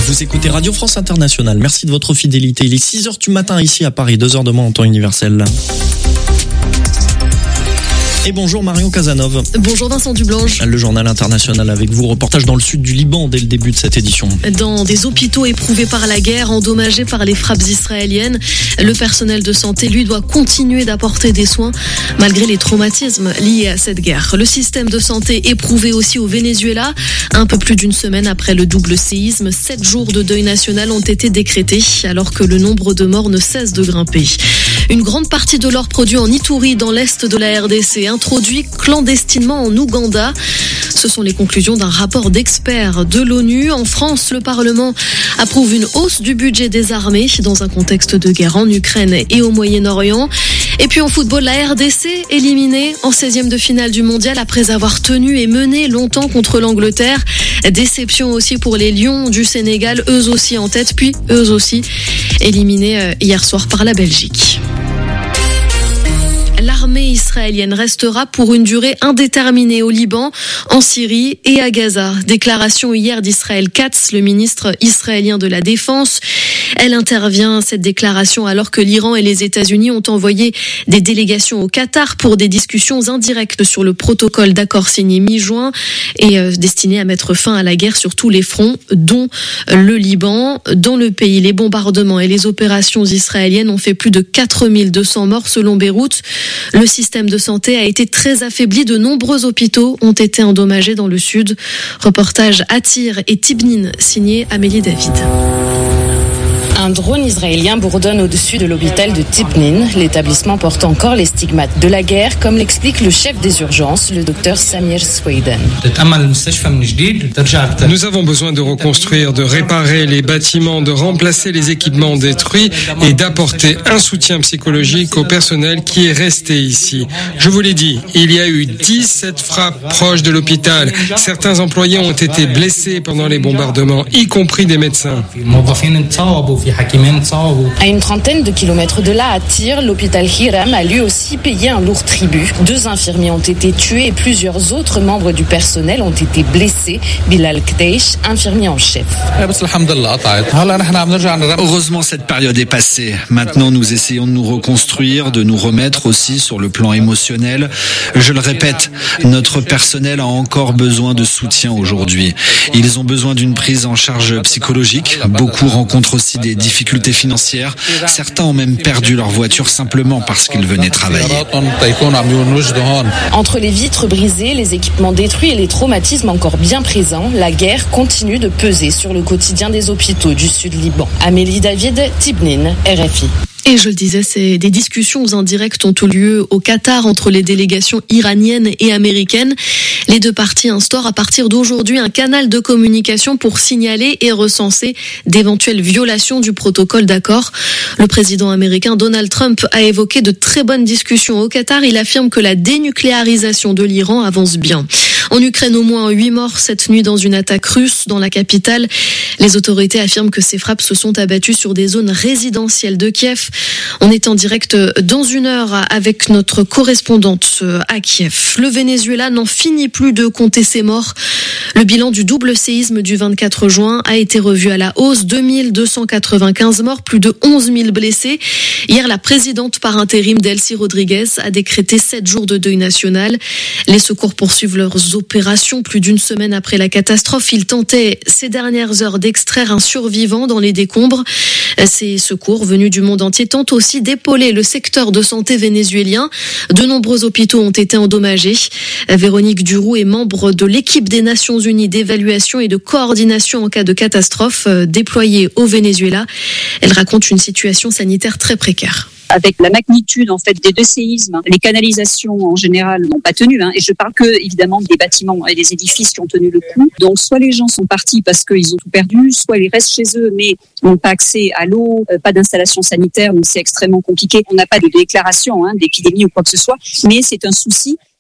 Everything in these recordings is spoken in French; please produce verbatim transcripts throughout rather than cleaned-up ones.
Vous écoutez Radio France Internationale. Merci de votre fidélité. Il est six heures du matin ici à Paris, deux heures de moins en temps universel. Et bonjour Marion Casanov. Bonjour Vincent Dublanche. Le journal international avec vous, reportage dans le sud du Liban dès le début de cette édition. Dans des hôpitaux éprouvés par la guerre, endommagés par les frappes israéliennes, le personnel de santé, lui, doit continuer d'apporter des soins malgré les traumatismes liés à cette guerre. Le système de santé éprouvé aussi au Venezuela. Un peu plus d'une semaine après le double séisme, sept jours de deuil national ont été décrétés alors que le nombre de morts ne cesse de grimper. Une grande partie de l'or produit en Ituri, dans l'est de la R D C, introduit clandestinement en Ouganda. Ce sont les conclusions d'un rapport d'experts de l'ONU. En France, le Parlement approuve une hausse du budget des armées dans un contexte de guerre en Ukraine et au Moyen-Orient. Et puis en football, la R D C éliminée en seizième de finale du mondial après avoir tenu et mené longtemps contre l'Angleterre. Déception aussi pour les Lions du Sénégal, eux aussi en tête, puis eux aussi éliminés hier soir par la Belgique. L'armée israélienne restera pour une durée indéterminée au Liban, en Syrie et à Gaza. Déclaration hier d'Israël Katz, le ministre israélien de la Défense. Elle intervient, cette déclaration, alors que l'Iran et les États-Unis ont envoyé des délégations au Qatar pour des discussions indirectes sur le protocole d'accord signé mi-juin et euh, destiné à mettre fin à la guerre sur tous les fronts, dont le Liban. Dans le pays, les bombardements et les opérations israéliennes ont fait plus de quatre mille deux cents morts selon Beyrouth. Le système de santé a été très affaibli. De nombreux hôpitaux ont été endommagés dans le sud. Reportage à Tyr et Tibnin, signé Amélie David. Un drone israélien bourdonne au-dessus de l'hôpital de Tibnin. L'établissement porte encore les stigmates de la guerre, comme l'explique le chef des urgences, le docteur Samir Sweden. Nous avons besoin de reconstruire, de réparer les bâtiments, de remplacer les équipements détruits et d'apporter un soutien psychologique au personnel qui est resté ici. Je vous l'ai dit, il y a eu dix-sept frappes proches de l'hôpital. Certains employés ont été blessés pendant les bombardements, y compris des médecins. À une trentaine de kilomètres de là, à Tyr, l'hôpital Hiram a lui aussi payé un lourd tribut. Deux infirmiers ont été tués et plusieurs autres membres du personnel ont été blessés. Bilal Kdeish, infirmier en chef. Heureusement, cette période est passée. Maintenant, nous essayons de nous reconstruire, de nous remettre aussi sur le plan émotionnel. Je le répète, notre personnel a encore besoin de soutien aujourd'hui. Ils ont besoin d'une prise en charge psychologique. Beaucoup rencontrent aussi des difficultés financières. Certains ont même perdu leur voiture simplement parce qu'ils venaient travailler. Entre les vitres brisées, les équipements détruits et les traumatismes encore bien présents, la guerre continue de peser sur le quotidien des hôpitaux du sud Liban. Amélie David, Tibnin, R F I. Et je le disais, c'est des discussions indirectes ont eu lieu au Qatar entre les délégations iraniennes et américaines. Les deux parties instaurent à partir d'aujourd'hui un canal de communication pour signaler et recenser d'éventuelles violations du protocole d'accord. Le président américain Donald Trump a évoqué de très bonnes discussions au Qatar. Il affirme que la dénucléarisation de l'Iran avance bien. En Ukraine, au moins huit morts cette nuit dans une attaque russe dans la capitale. Les autorités affirment que ces frappes se sont abattues sur des zones résidentielles de Kiev. On est en direct dans une heure avec notre correspondante à Kiev. Le Venezuela n'en finit plus de compter ses morts. Le bilan du double séisme du vingt-quatre juin a été revu à la hausse. deux mille deux cent quatre-vingt-quinze morts, plus de onze mille blessés. Hier, la présidente par intérim Delcy Rodriguez a décrété sept jours de deuil national. Les secours poursuivent leurs opérations plus d'une semaine après la catastrophe. Ils tentaient ces dernières heures d'extraire un survivant dans les décombres. Ces secours venus du monde entier tentent aussi d'épauler le secteur de santé vénézuélien. De nombreux hôpitaux ont été endommagés. Véronique Duroux est membre de l'équipe des Nations Unies d'évaluation et de coordination en cas de catastrophe déployée au Venezuela. Elle raconte une situation sanitaire très précaire. Avec la magnitude en fait des deux séismes, les canalisations en général n'ont pas tenu. Hein, et je parle que évidemment des bâtiments et des édifices qui ont tenu le coup. Donc soit les gens sont partis parce qu'ils ont tout perdu, soit ils restent chez eux mais n'ont pas accès à l'eau, euh, pas d'installation sanitaire, donc c'est extrêmement compliqué. On n'a pas de déclaration hein, d'épidémie ou quoi que ce soit, mais c'est un souci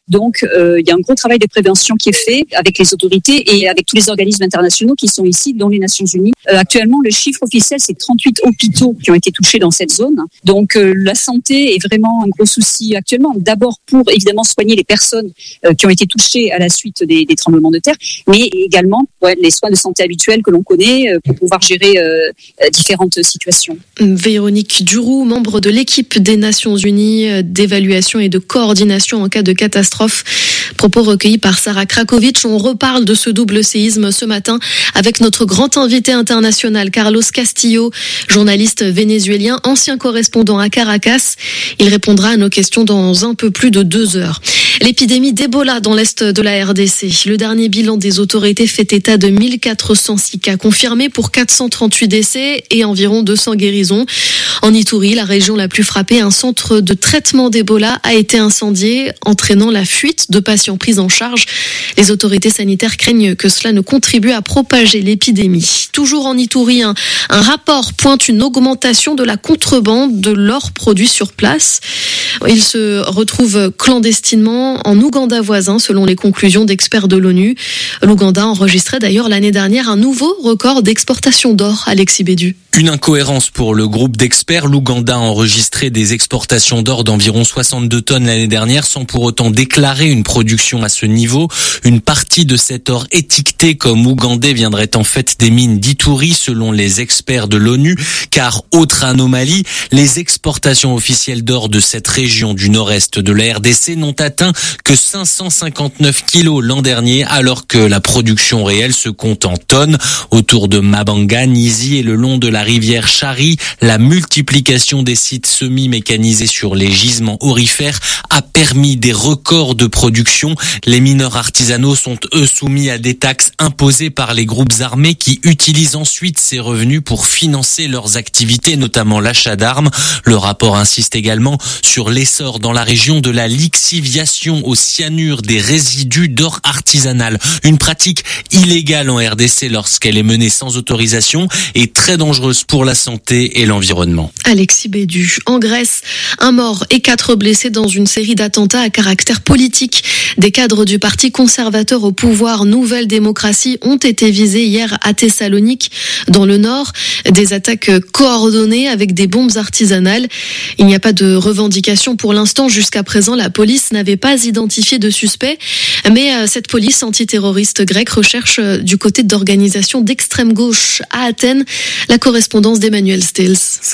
Donc, euh, il y a un gros travail de prévention qui est fait avec les autorités et avec tous les organismes internationaux qui sont ici, dont les Nations Unies. Euh, actuellement, le chiffre officiel, c'est trente-huit hôpitaux qui ont été touchés dans cette zone. Donc, euh, la santé est vraiment un gros souci actuellement. D'abord pour, évidemment, soigner les personnes euh, qui ont été touchées à la suite des, des tremblements de terre, mais également ouais, les soins de santé habituels que l'on connaît euh, pour pouvoir gérer euh, différentes situations. Véronique Duroux, membre de l'équipe des Nations Unies d'évaluation et de coordination en cas de catastrophe. Propos recueillis par Sarah Krakowicz. On reparle de ce double séisme ce matin avec notre grand invité international, Carlos Castillo, journaliste vénézuélien, ancien correspondant à Caracas. Il répondra à nos questions dans un peu plus de deux heures. L'épidémie d'Ebola dans l'est de la R D C. Le dernier bilan des autorités fait état de mille quatre cent six cas confirmés pour quatre cent trente-huit décès et environ deux cents guérisons. En Ituri, la région la plus frappée, un centre de traitement d'Ebola a été incendié, entraînant la fuite de patients pris en charge. Les autorités sanitaires craignent que cela ne contribue à propager l'épidémie. Toujours en Ituri, un, un rapport pointe une augmentation de la contrebande de l'or produit sur place. Il se retrouve clandestinement en Ouganda voisin, selon les conclusions d'experts de l'ONU. L'Ouganda enregistrait d'ailleurs l'année dernière un nouveau record d'exportation d'or. Alexis Bédu. Une incohérence pour le groupe d'experts. L'Ouganda a enregistré des exportations d'or d'environ soixante-deux tonnes l'année dernière sans pour autant déclarer une production à ce niveau. Une partie de cet or étiqueté comme ougandais viendrait en fait des mines d'Ituri selon les experts de l'ONU. Car, autre anomalie, les exportations officielles d'or de cette région du nord-est de la R D C n'ont atteint que cinq cent cinquante-neuf kilos l'an dernier alors que la production réelle se compte en tonnes. Autour de Mabanga, Nizi et le long de la rivière Chari, la multiplication des sites semi-mécanisés sur les gisements aurifères a permis des records de production. Les mineurs artisanaux sont eux soumis à des taxes imposées par les groupes armés qui utilisent ensuite ces revenus pour financer leurs activités, notamment l'achat d'armes. Le rapport insiste également sur l'essor dans la région de la lixiviation au cyanure des résidus d'or artisanal. Une pratique illégale en R D C lorsqu'elle est menée sans autorisation et très dangereuse pour la santé et l'environnement. Alexis Bédu. En Grèce, un mort et quatre blessés dans une série d'attentats à caractère politique. Des cadres du parti conservateur au pouvoir Nouvelle Démocratie ont été visés hier à Thessalonique, dans le nord. Des attaques coordonnées avec des bombes artisanales. Il n'y a pas de revendication pour l'instant. Jusqu'à présent, la police n'avait pas identifié de suspect. Mais cette police antiterroriste grecque recherche du côté d'organisations d'extrême gauche à Athènes. La correspondance d'Emmanuel Stills.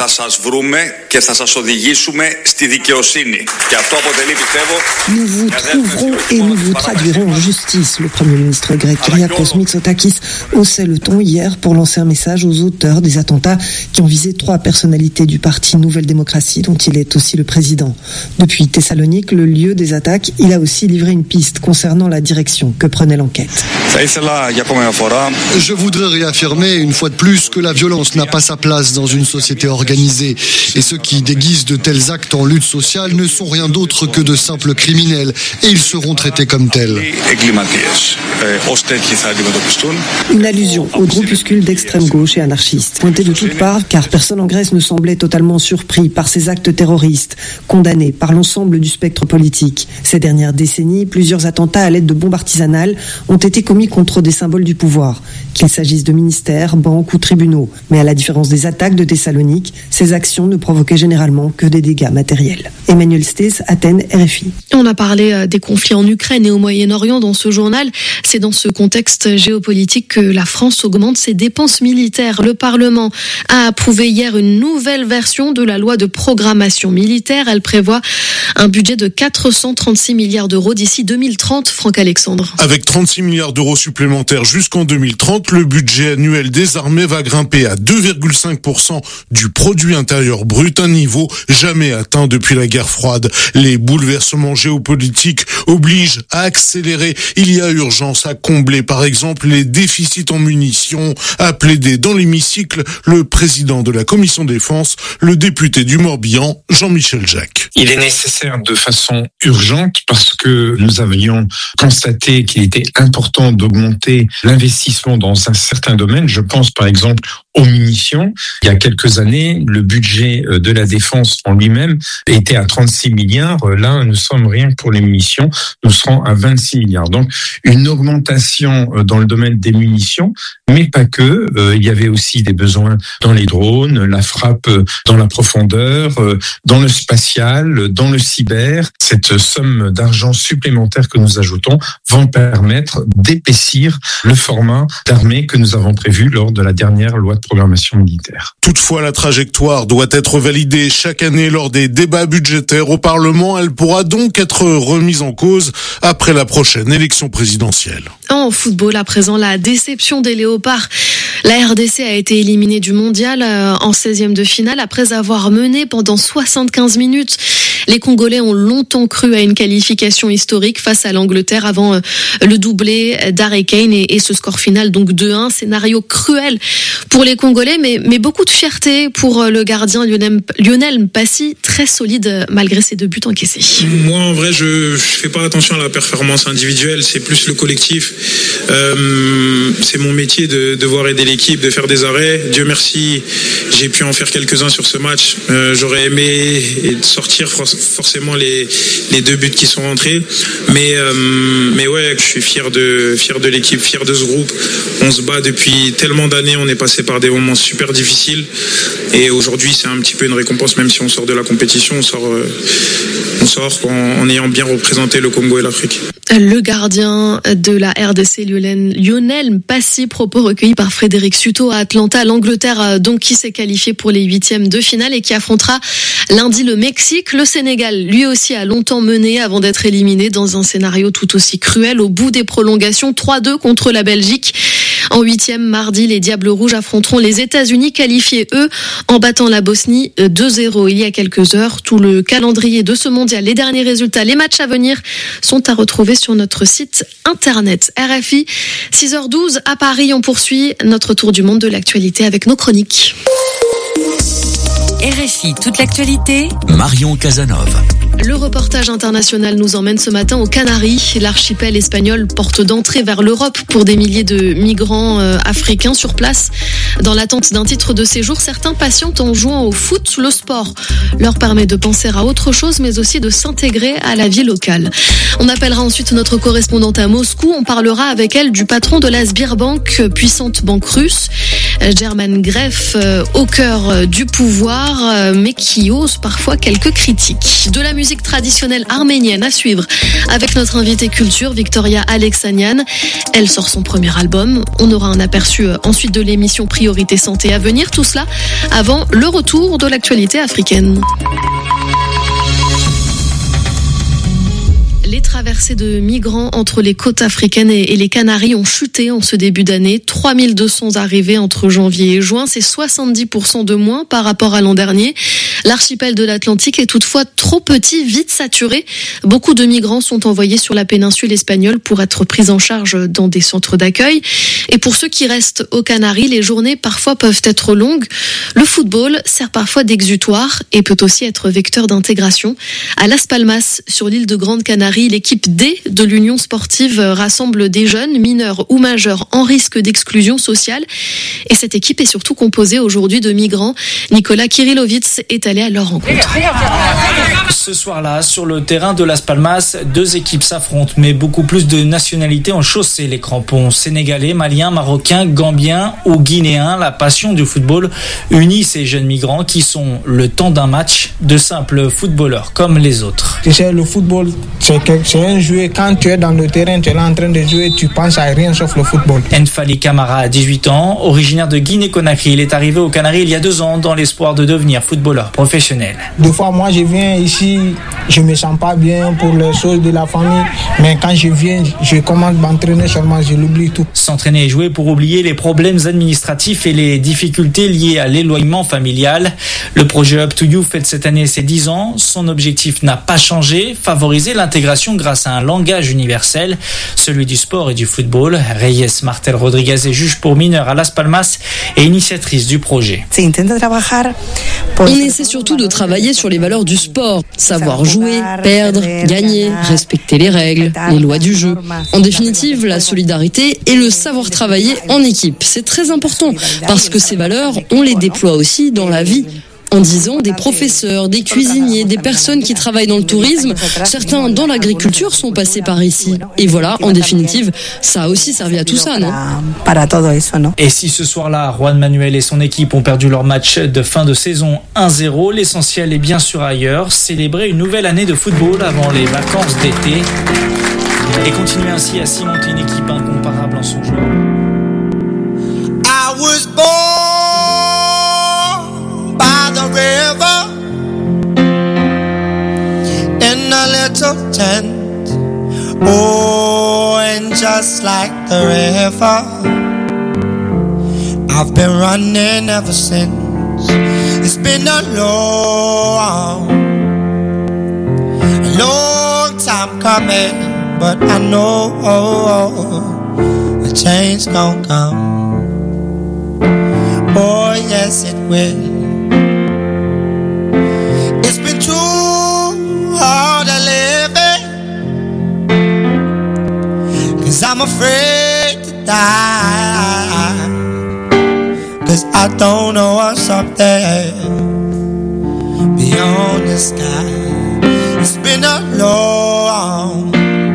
Nous vous trouverons et nous vous traduirons en justice. Le Premier ministre grec Kyriakos Mitsotakis haussait le ton hier pour lancer un message aux auteurs des attentats qui ont visé trois personnalités du parti Nouvelle Démocratie dont il est aussi le président. Depuis Thessalonique, le lieu des attaques, il a aussi livré une piste concernant la direction que prenait l'enquête. Je voudrais réaffirmer une fois de plus que la violence n'a pas sa place dans une société organisée. Et ceux qui déguisent de tels actes en lutte sociale ne sont rien d'autre que de simples criminels. Et ils seront traités comme tels. Une allusion au groupuscule d'extrême gauche et anarchistes. Pointé de toutes parts, car personne en Grèce ne semblait totalement surpris par ces actes terroristes, condamnés par l'ensemble du spectre politique. Ces dernières décennies, plusieurs attentats à l'aide de bombes artisanales ont été commis contre des symboles du pouvoir, qu'il s'agisse de ministères, banques ou tribunaux. Mais à la différence des attaques de Thessalonique, ces actions ne provoquaient généralement que des dégâts matériels. Emmanuel Stills, Athènes, R F I. On a parlé des conflits en Ukraine et au Moyen-Orient dans ce journal. C'est dans ce contexte géopolitique que la France augmente ses dépenses militaires. Le Parlement a approuvé hier une nouvelle version de la loi de programmation militaire. Elle prévoit un budget de quatre cent trente-six milliards d'euros d'ici deux mille trente. Franck Alexandre. Avec trente-six milliards d'euros supplémentaires jusqu'en deux mille trente, le budget annuel des armées va grimper à deux virgule cinq pour cent du produit intérieur brut, un niveau jamais atteint depuis la guerre froide. Les bouleversements géopolitiques obligent à accélérer. Il y a urgence à combler, par exemple, les déficits en munitions, a plaidé dans l'hémicycle le président de la commission défense, le député du Morbihan, Jean-Michel Jacques. Il est nécessaire de façon urgente parce que nous avions constaté qu'il était important d'augmenter l'investissement dans un certain domaine. Je pense par exemple aux munitions. Il y a quelques années, le budget de la défense en lui-même était à trente-six milliards. Là, nous sommes rien que pour les munitions, nous serons à vingt-six milliards. Donc, une augmentation dans le domaine des munitions, mais pas que. Il y avait aussi des besoins dans les drones, la frappe dans la profondeur, dans le spatial, dans le cyber. Cette somme d'argent supplémentaire que nous ajoutons vont permettre d'épaissir le format d'armée que nous avons prévu lors de la dernière loi de programmation militaire. Toutefois, la trajectoire doit être validée chaque année lors des débats budgétaires au Parlement. Elle pourra donc être remise en cause après la prochaine élection présidentielle. En football, à présent, la déception des Léopards. La R D C a été éliminée du mondial en seizième de finale après avoir mené pendant soixante-quinze minutes. Les Congolais ont longtemps cru à une qualification historique face à l'Angleterre avant le doublé d'Harry Kane et, et ce score final donc deux un. Scénario cruel pour les Congolais, mais, mais beaucoup de fierté pour le gardien Lionel, Lionel Mpassi, très solide malgré ses deux buts encaissés. Moi, en vrai, je ne fais pas attention à la performance individuelle, c'est plus le collectif. Euh, c'est mon métier de devoir aider l'équipe, de faire des arrêts. Dieu merci, j'ai pu en faire quelques-uns sur ce match. Euh, j'aurais aimé sortir forcément les, les deux buts qui sont rentrés. Mais, euh, mais ouais, je suis fier de, fier de l'équipe, fier de ce groupe. On se bat depuis tellement d'années, on est passé par des moments super difficiles. Et aujourd'hui, c'est un petit peu une récompense, même si on sort de la compétition, on sort, euh, on sort en, en ayant bien représenté le Congo et l'Afrique. Le gardien de la R D C, Lionel, Lionel Mpassi, propos recueillis par Frédéric Suto à Atlanta. L'Angleterre, donc, qui s'est qualifiée pour les huitièmes de finale et qui affrontera lundi le Mexique. Le Sénégal, lui aussi, a longtemps mené avant d'être éliminé dans un scénario tout aussi cruel. Au bout des prolongations, trois deux contre la Belgique. En huitième, mardi, les Diables Rouges affronteront les États-Unis, qualifiés, eux, en battant la Bosnie deux zéro il y a quelques heures. Tout le calendrier de ce mondial, les derniers résultats, les matchs à venir sont à retrouver sur notre site internet. R F I, six heures douze à Paris, on poursuit notre tour du monde de l'actualité avec nos chroniques. R F I, toute l'actualité. Marion Casanova. Le reportage international nous emmène ce matin aux Canaries. L'archipel espagnol porte d'entrée vers l'Europe pour des milliers de migrants euh, africains sur place. Dans l'attente d'un titre de séjour, certains patientent en jouant au foot. Le sport leur permet de penser à autre chose, mais aussi de s'intégrer à la vie locale. On appellera ensuite notre correspondante à Moscou. On parlera avec elle du patron de la Sberbank, puissante banque russe. German Gref, euh, au cœur du pouvoir, euh, mais qui ose parfois quelques critiques. De la musique traditionnelle arménienne à suivre avec notre invitée culture, Victoria Alexanian. Elle sort son premier album. On aura un aperçu ensuite de l'émission Priorité Santé à venir. Tout cela avant le retour de l'actualité africaine. Les traversées de migrants entre les côtes africaines et les Canaries ont chuté en ce début d'année. trois mille deux cents arrivées entre janvier et juin, c'est soixante-dix pour cent de moins par rapport à l'an dernier. L'archipel de l'Atlantique est toutefois trop petit, vite saturé. Beaucoup de migrants sont envoyés sur la péninsule espagnole pour être pris en charge dans des centres d'accueil. Et pour ceux qui restent aux Canaries, les journées parfois peuvent être longues. Le football sert parfois d'exutoire et peut aussi être vecteur d'intégration. À Las Palmas, sur l'île de Grande Canarie, l'équipe D de l'Union sportive rassemble des jeunes, mineurs ou majeurs en risque d'exclusion sociale. Et cette équipe est surtout composée aujourd'hui de migrants. Nicolas Kirilovitz est allé à leur rencontre. Ce soir-là, sur le terrain de Las Palmas, deux équipes s'affrontent, mais beaucoup plus de nationalités ont chaussé les crampons. Sénégalais, Maliens, Marocains, Gambiens ou Guinéens. La passion du football unit ces jeunes migrants qui sont, le temps d'un match, de simples footballeurs comme les autres. Tu sais, le football, c'est un jeu. Quand tu es dans le terrain, tu es là en train de jouer, tu penses à rien sauf le football. Enfali Camara a dix-huit ans, originaire de Guinée-Conakry. Il est arrivé aux Canaries il y a deux ans dans l'espoir de devenir footballeur professionnel. Des fois, moi, je viens ici, je me sens pas bien pour les choses de la famille, mais quand je viens, je commence à m'entraîner seulement, je l'oublie tout. S'entraîner et jouer pour oublier les problèmes administratifs et les difficultés liées à l'éloignement familial. Le projet Up to You fête cette année ses dix ans. Son objectif n'a pas changé, favoriser l'intégration grâce à un langage universel, celui du sport et du football. Reyes Martel Rodriguez est juge pour mineurs à Las Palmas et initiatrice du projet. On essaie c'est surtout de travailler sur les valeurs du sport. Savoir jouer, perdre, gagner, respecter les règles, les lois du jeu. En définitive, la solidarité et le savoir travailler en équipe. C'est très important parce que ces valeurs, on les déploie aussi dans la vie. En disant des professeurs, des cuisiniers, des personnes qui travaillent dans le tourisme, certains dans l'agriculture sont passés par ici. Et voilà, en définitive, ça a aussi servi à tout ça, non ? Et si ce soir-là, Juan Manuel et son équipe ont perdu leur match de fin de saison un zéro, l'essentiel est bien sûr ailleurs, célébrer une nouvelle année de football avant les vacances d'été et continuer ainsi à cimenter une équipe incomparable en son jeu. I was born by the river in a little tent. Oh, and just like the river, I've been running ever since. It's been a long, a long time coming, but I know a change gon' come. Oh, yes, it will. It's been too hard to live it, 'cause I'm afraid to die, 'cause I don't know what's up there beyond the sky. It's been a long,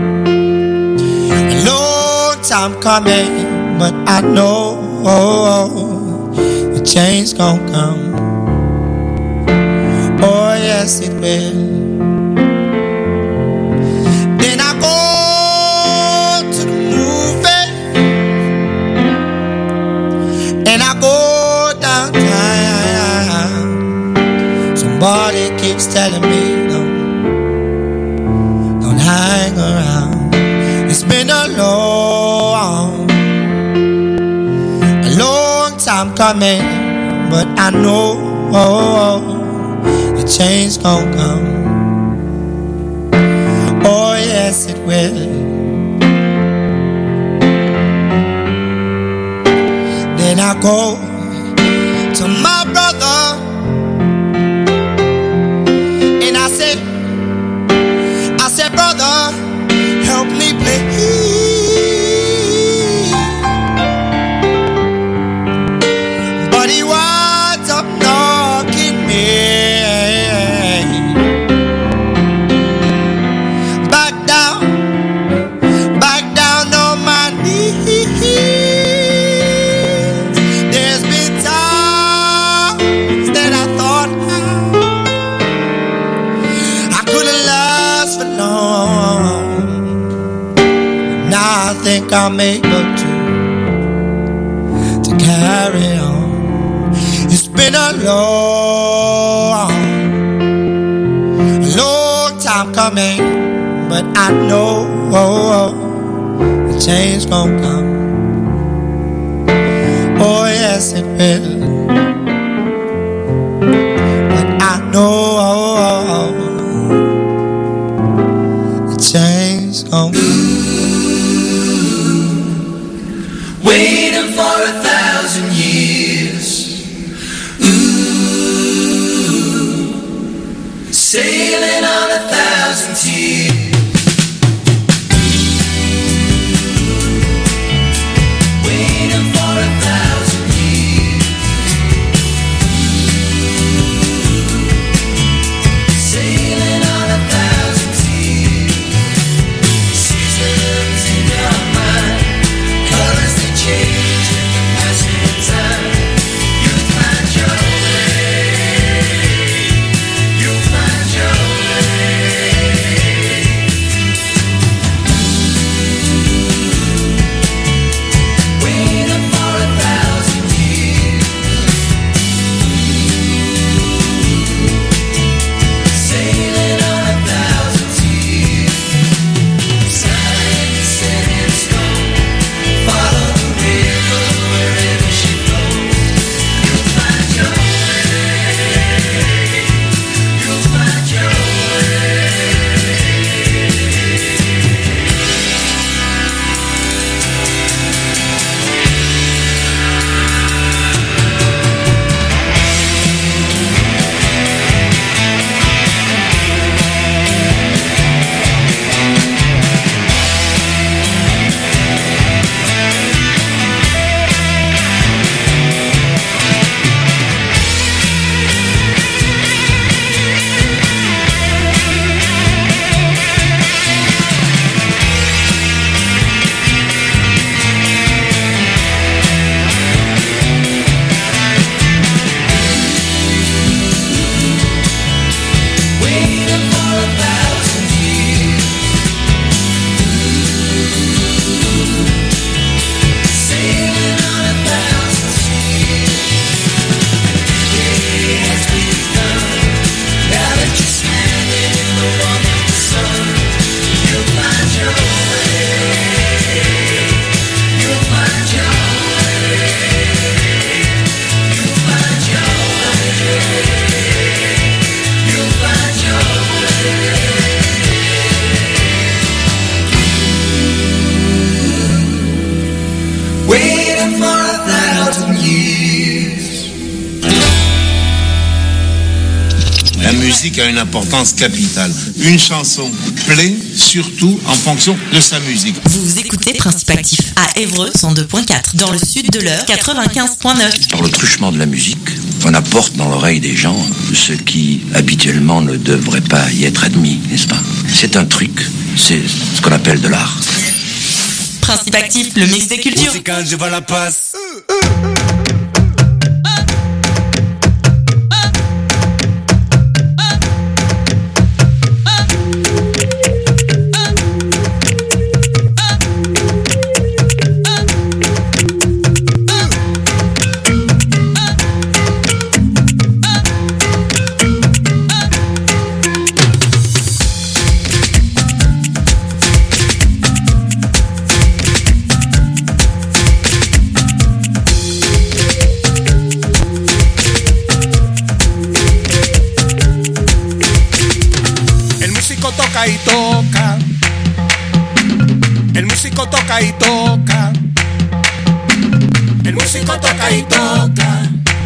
a long time coming, but I know the change gon' come. Oh, yes, it will. Then I go to the movie, and I go downtown. Somebody keeps telling me, don't, don't hang around. It's been a long, a long time coming, but I know the change gon' come. Oh, yes, it will. Then I go to my brother, and I said, I said, brother, help me please. But he winds up knocking me back down, back down on my knees. There's been times that I thought I couldn't last for long. Now I think I'm able to to carry on. It's been a long, a long time coming, but I know the change gon' come. Oh, yes, it will. But I know the change gon' come. Waiting for a thousand years. Ooh, sailing on a thousand tears. Waiting for a thousand years. musique a une importance capitale. Une chanson plaît surtout en fonction de sa musique. Vous écoutez Principe Actif à Évreux cent deux point quatre, dans le sud de l'Eure quatre-vingt-quinze point neuf. Par le truchement de la musique, on apporte dans l'oreille des gens ce qui habituellement ne devrait pas y être admis, n'est-ce pas? C'est un truc, c'est ce qu'on appelle de l'art. Principe Actif, le mix des cultures. Quand je vois la passe. Y toca, el músico toca y toca, el músico toca y toca,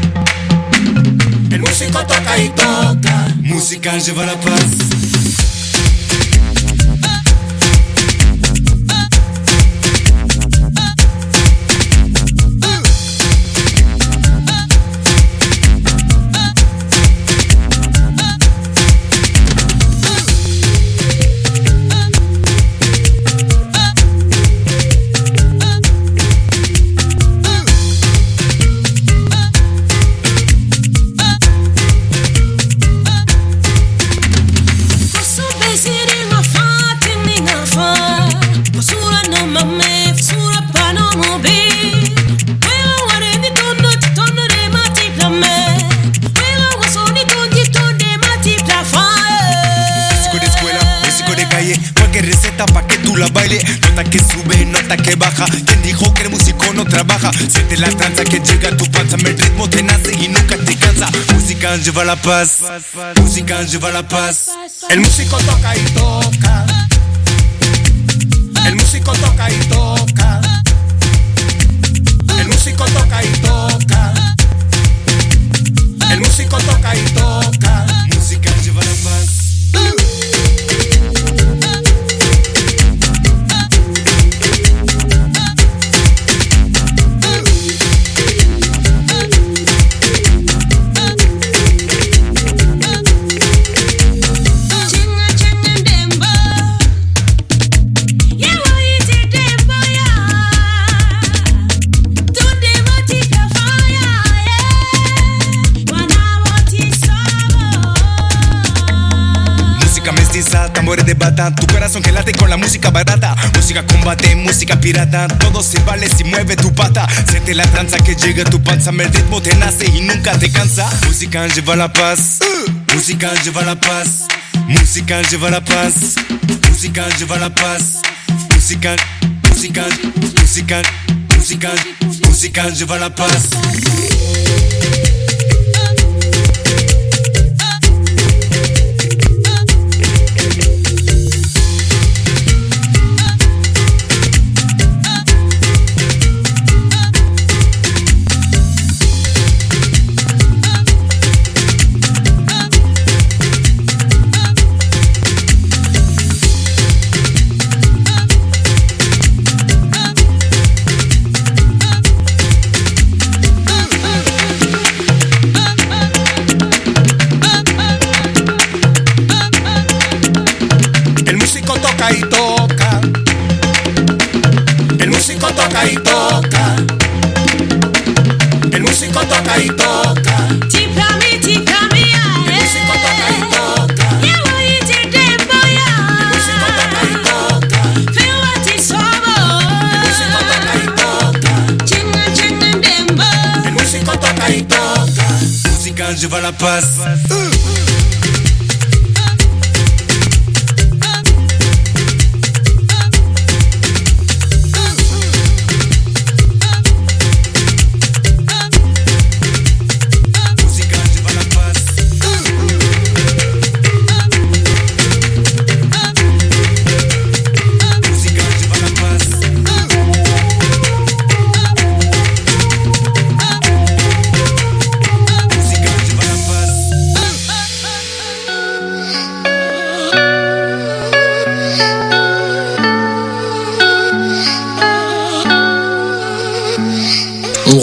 el músico toca y toca. Música lleva la paz. Nota que sube, nota que baja. ¿Quién dijo que el músico no trabaja? Siente la tranza que llega a tu panza. El ritmo te nace y nunca te cansa. Música lleva la paz. Música lleva la paz. El músico toca y toca. El músico toca y toca. El músico toca y toca. El músico toca y toca. Música lleva la paz. Tambores de bata, tu corazón que late con la música barata. Música combate, música pirata. Todo se vale si mueve tu pata. Siente la tranza que llega a tu panza. El ritmo te nace y nunca te cansa. Música lleva la paz. Música lleva la paz. Música lleva la paz. Música lleva la paz. Música, música, música, música, música lleva la paz. Y toca, el músico toca y toca, el músico toca y toca, el músico toca y toca, el músico toca y toca, el músico toca y toca, el músico toca y toca. Música lleva la paz.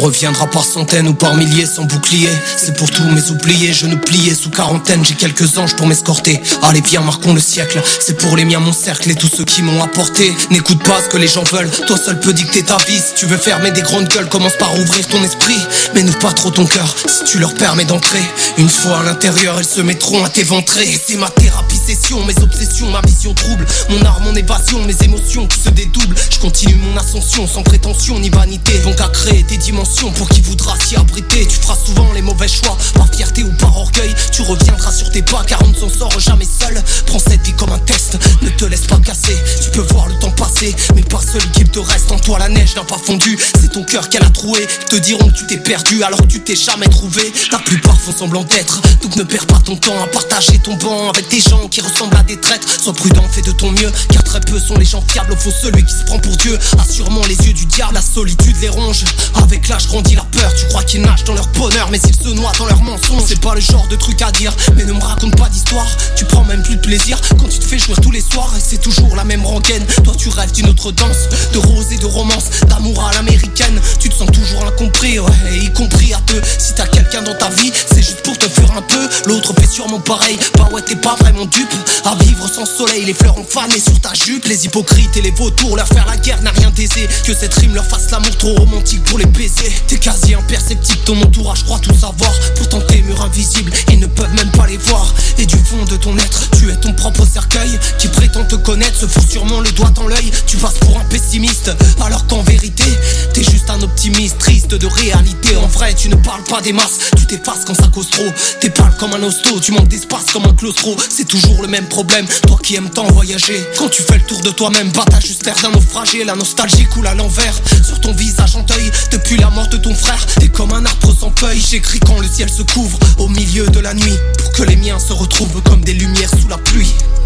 reviendra par centaines ou par milliers sans bouclier. C'est pour tous mes oubliés, je ne pliais sous quarantaine. J'ai quelques anges pour m'escorter. Allez viens, marquons le siècle. C'est pour les miens mon cercle et tous ceux qui m'ont apporté. N'écoute pas ce que les gens veulent, toi seul peux dicter ta vie. Si tu veux fermer des grandes gueules, commence par ouvrir ton esprit. Mais n'ouvre pas trop ton cœur si tu leur permets d'entrer. Une fois à l'intérieur, elles se mettront à t'éventrer. C'est ma thérapie session, mes obsessions, ma vision trouble. Mon art, mon évasion, mes émotions qui se dédoublent. Je continue mon ascension sans prétention ni vanité. Donc à créer tes dimensions pour qui voudra s'y abriter. Tu feras souvent les mauvais choix, par fierté ou par orgueil. Tu reviendras sur tes pas car on ne s'en sort jamais seul. Prends cette vie comme un test, ne te laisse pas casser. Tu peux voir le temps passer, mais pas seul qu'il te reste. En toi la neige n'a pas fondu, c'est ton cœur qu'elle a troué. Ils te diront que tu t'es perdu alors que tu t'es jamais trouvé. La plupart font semblant d'être, donc ne perds pas ton temps à partager ton banc avec des gens qui ressemblent à des traîtres. Sois prudent, fais de ton mieux, car très peu sont les gens fiables. Au fond celui qui se prend pour Dieu a sûrement les yeux du diable. La solitude les ronge, avec l'âge grandit la peur. Tu crois qu'ils nagent dans leur bonheur mais ils se noient dans leurs mensonges. C'est pas le genre de truc à dire, mais ne me raconte pas d'histoire. Tu prends même plus de plaisir quand tu te fais jouir tous les soirs. Et c'est toujours la même rengaine, toi tu rêves d'une autre danse. De rose et de romance, d'amour à l'américaine. Tu te sens toujours incompris, ouais, y compris à deux. Si t'as quelqu'un dans ta vie, c'est juste pour te faire un peu. L'autre fait sûrement pareil, bah ouais t'es pas vraiment dupe. À vivre sans soleil, les fleurs ont fané sur ta jupe. Les hypocrites et les vautours, leur faire la guerre n'a rien d'aisé. Que cette rime leur fasse l'amour trop romantique pour les baiser. T'es quasi imperceptible, ton entourage croit tout savoir. Pourtant tes murs invisibles, ils ne peuvent même pas les voir. Et du fond de ton être, tu es ton propre cercueil. Qui prétend te connaître, se fout sûrement le doigt dans l'œil. Tu passes pour un pessimiste, alors qu'en vérité t'es juste un optimiste, triste de réalité. En vrai tu ne parles pas des masses, tu t'effaces quand ça cause trop. T'es pâle comme un hosto, tu manques d'espace comme un claustro. C'est toujours le même problème, toi qui aimes tant voyager. Quand tu fais le tour de toi-même, bah t'as juste l'air d'un naufragé. La nostalgie coule à l'envers, sur ton visage en deuil. Depuis la mort de ton frère, t'es comme un arbre sans feuilles. J'écris quand le ciel se couvre, au milieu de la nuit, pour que les miens se retrouvent comme des lumières sous la pluie.